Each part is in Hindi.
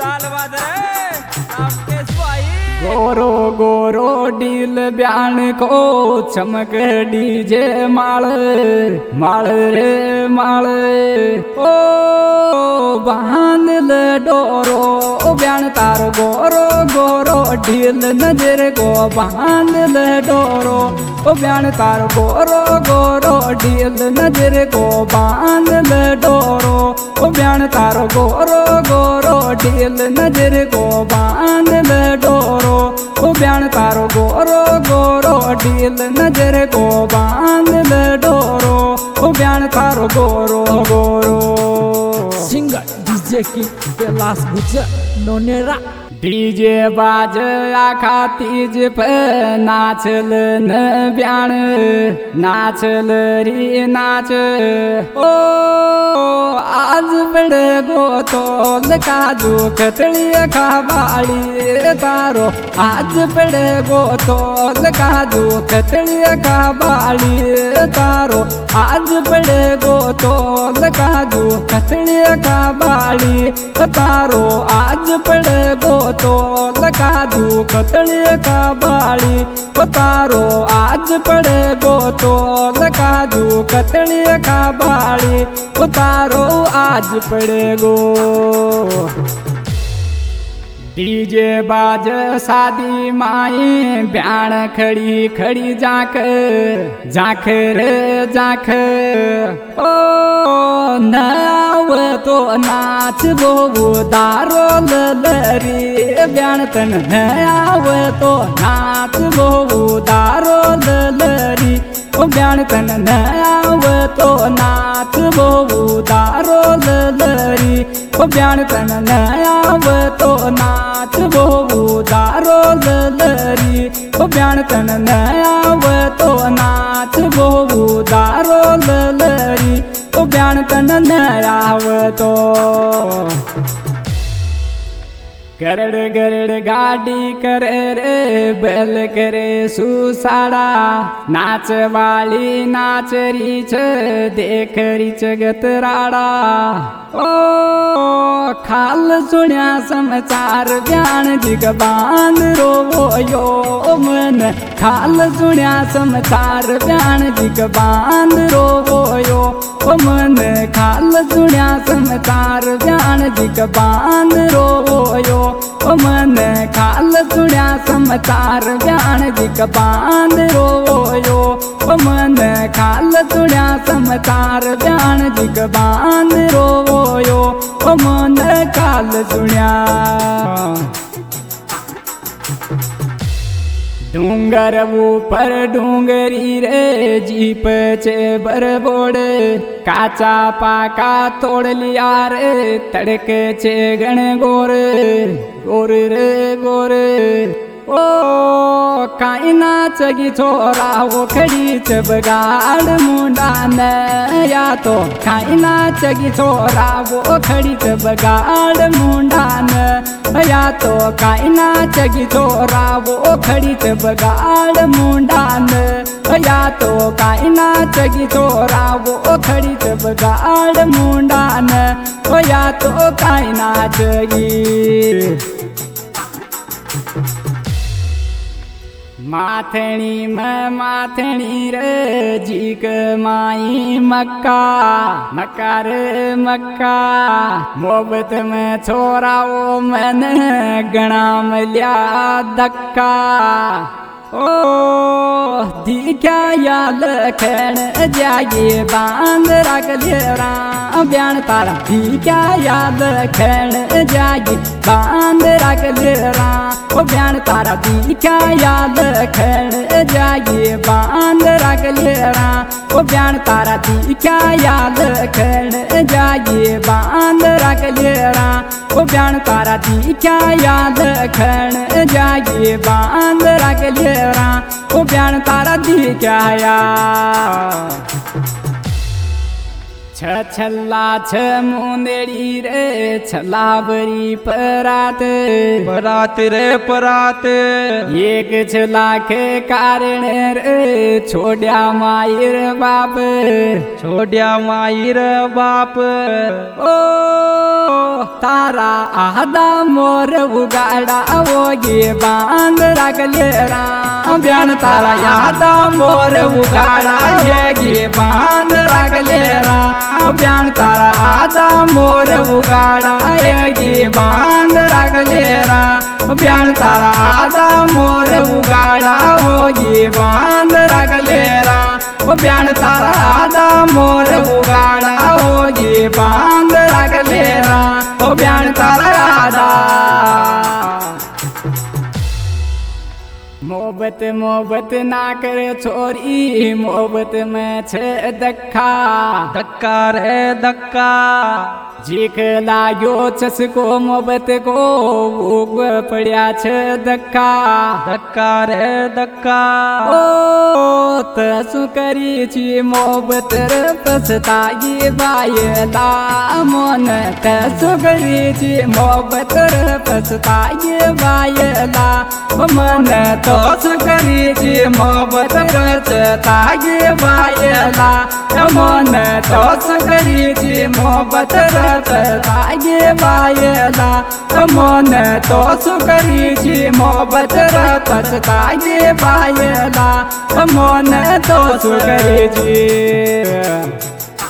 ताल बाज रे आपके सुआई गोरो गोरो डील ब्यान को चमक डीजे माल माल रे माल ओ बांध ले डोरो ब्यान तारो गोरो गोरो डील नजर को बांध ले डोरो ब्यान तारो गोरो गोरो डील नजर को बांध ले डोरो ब्यान तारो गोरो गोरो डील नजर को बांध ले डोरो ब्यान तारो गोरो गोरो डील नजर को बांध ले डोरो ब्यान तारो गोरो गोरो सिंगर डीजे की बेलास गुज नोनेरा डीजे बाज आखा तीज पे नाचल न ब्यान नाचल री नाच ओ आज बड़े गो तोल काजू कतली खा बाड़ी तारो आज बड़े गो तोल काजू कतली खा बाड़ी तारो आज बड़े गो तोल काजू कतली खा बाड़ी तारो आज बड़े गो तोल काजू कतली खा बाड़ी तारो आज बड़े गो तोल काजू कतली खा बाड़ी तारो आज पड़ेगो डीजे बाज शादी माई ब्याण खड़ी खड़ी जाख जाख रे जाख ओ नाव तो नाच वो दारो ललरी ब्याण तन नाव तो नाच वो दारो ललरी ब्याण तन नाव तो नाच वो दारो ललरी ब्याण तन नाव तो नाच वो दारो ललरी ब्याण तन नाव तो नाच वो दारो ललरी ब्याण तन नाव तो गरड़ गरड़ गाड़ी करे रे बैल करे सुसाड़ा नाच वाली नाच रीच देख रीच गतराड़ा ओ खाल सुनिया समाचार ब्यान जिग बांध रोवो यो मन खाल सुनिया समाचार ब्यान जिग बांध रोवो यो मन खाल सुनिया समाचार ब्यान जिग बांध रोवो यो मन खाल सुनिया समाचार ब्यान जिग बांध रोवो यो मन खाल सुनिया समाचार ब्यान जिग बांध रोवो यो मन खाल सुनिया डूंगर ऊपर डूंगरी रे जीप चे बरबोड़ काचा पाका तोड़ लिया रे तड़के चे गण गोर गोर रे गोर ओ काई नाचगी छोरा वो खड़ी च बगाड़ मुंडा न या तो काई नाचगी छोरा वो खड़ी च बगाड़ मुंडा न या तो काई नाचगी छोरा वो खड़ी च बगाड़ मुंडा न या तो काई नाचगी छोरा वो खड़ी च बगाड़ मुंडा न या तो काई नाचगी माथणी में माथणी रे जीक माई मक्का मक्का रे मक्का मोहब्बत में छोरा वो मैंने गणा मिल्या धक्का ओ दिखा या लखन जागे बांध रख लेरा ब्यान तारा दिखा या लखन जागे बांध रख लेरा ब्यान तारा दिखा या लखन जागे बांध रख लेरा ब्यान तारा दिखा या लखन जागे बांध रख लेरा ब्यान तारा दिखा या लखन जागे बांध रख लेरा ब्यान तारा दिखा या छल्ला छ मुंदेड़ी रे छलावरी परात परात रे परात एक छला के कारण रे छोड़या मायर बाप छोड़या मायर बाप ओ तारा आदा मोर उगाड़ा वोगे बांध रखले राम ब्यान तारा आदा मोर उगाड़ा ये बांध रखले राम ब्यान तारा आदा मोर उगाड़ा ये बांध रखले राम ब्यान तारा आदा मोर उगाड़ा वोगे बांध रखले राम ब्यान तारा आदा मोर उगाड़ा वोगे बांध रखले राम ब्यान तारा आदा मोहब्बत मोहब्बत ना करे छोरी मोहब्बत में छे धक्का धक्का रे धक्का जीख लाग्यो चसको मोहब्बत को भूख पड़िया छे धक्का धक्का रे धक्का ओ तसु करी छी मोहब्बत रे पछताई बायला मन तसु करी छी मोहब्बत रे पछताई बायला मन तसु करी छी मोहब्बत रे पछताई बायला मन तसु करी छी मोहब्बत रे पछताई बायला मन तसु करी छी मोहब्बत रे पछताई बायला मन तसु करी छी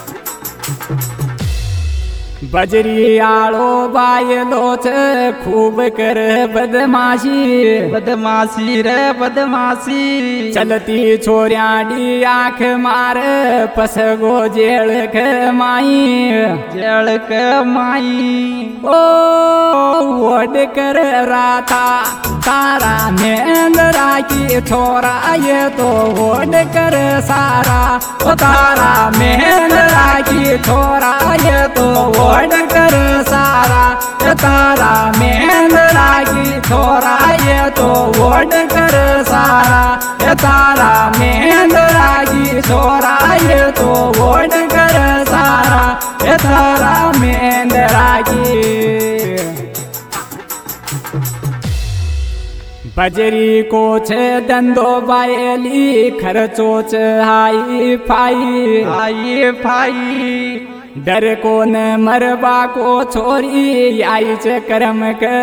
बजरी आलो बायलो छे खूब कर बदमाशी बदमाशी रे बदमाशी चलती छोरियाडी आँख मार पसगो जेल के माई जेल के माई ओ वोड कर राता तारा मेंदरा की छोरा ये तो वोड कर सारा ओ तारा मेंदरा की छोरा ये तो वोड कर सारा तारा मेंदरा की छोरा ये तो वोड कर सारा तारा मेंदरा की छोरा ये तो वोड कर सारा तारा मेंदरा की बजरी को छे दंदो बायली खर्चो च हाई फाई डर को न मरबा को छोरी आई च करम के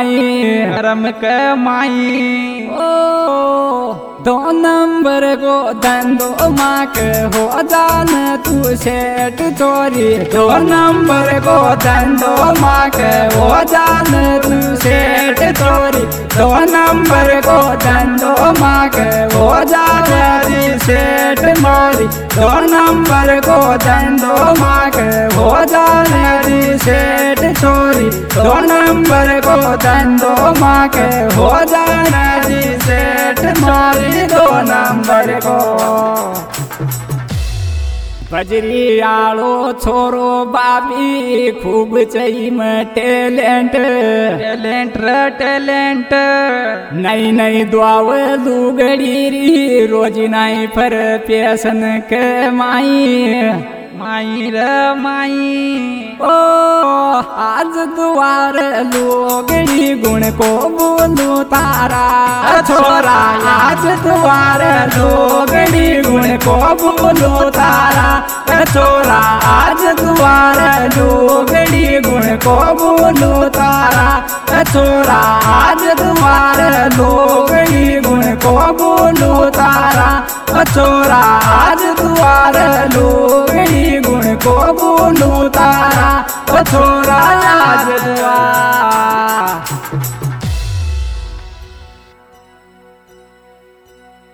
माई ओ 2 नंबर को धंधो माक हो जान तू सेठ चोरी 2 नंबर को धंधो माक हो जान तू सेठ चोरी 2 नंबर को धंधो माक हो जान सेठ मोरी 2 नंबर को धंधो माक हो जान सेठ चोरी 2 नंबर को धंधो माक हो जान सेठ मोरी 2 नंबर को बजरी आलो छोरो बाबी खूब चाहिए टैलेंट नई नई दुआव लुगड़ी री रोज नई पर पेशन के माई रे माई ओ आज दुआर लोगड़ी गुण को बोलू तारा छोरा आज दुआर लोगड़ी गुण को बोलू तारा छोरा आज दुआर लोगड़ी गुण को बोलू तारा छोरा आज दुआर लोगड़ी गुण को बोलू तारा छोरा आज दुआर लोगड़ी गुण को बोलू तारा छोरा आज दुआर